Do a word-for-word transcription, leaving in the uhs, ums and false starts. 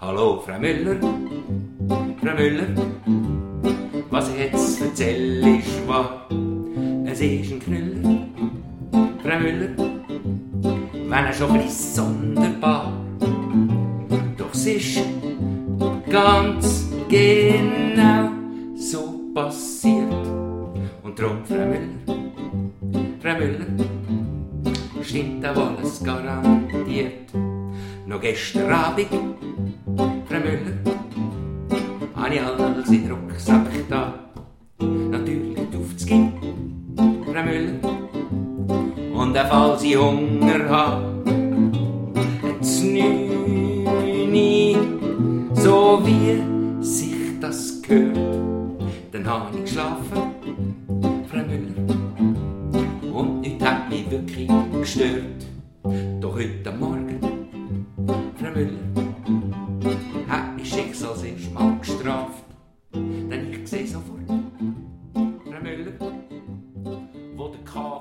Hallo, Frau Müller, Frau Müller, was ich jetzt erzähle ist wahr. Es ist ein Knüller, Frau Müller, wenn er schon ein bisschen sonderbar. Doch es ist ganz genau so passiert. Und drum, Frau Müller, Frau Müller, stimmt auch alles garantiert. Noch gestern Abend, Frau Müller, habe ich alles in den Rucksack da. Natürlich auf das Kind, Frau Müller, und auch falls ich Hunger habe. Das Neuni, so wie sich das gehört. Dann habe ich geschlafen, Frau Müller, und nichts hat mich wirklich gestört. Doch heute Morgen, Frau Müller, hat mich Schicksal das erste Mal gestraft. Denn ich sehe sofort, Frau Müller, wo der K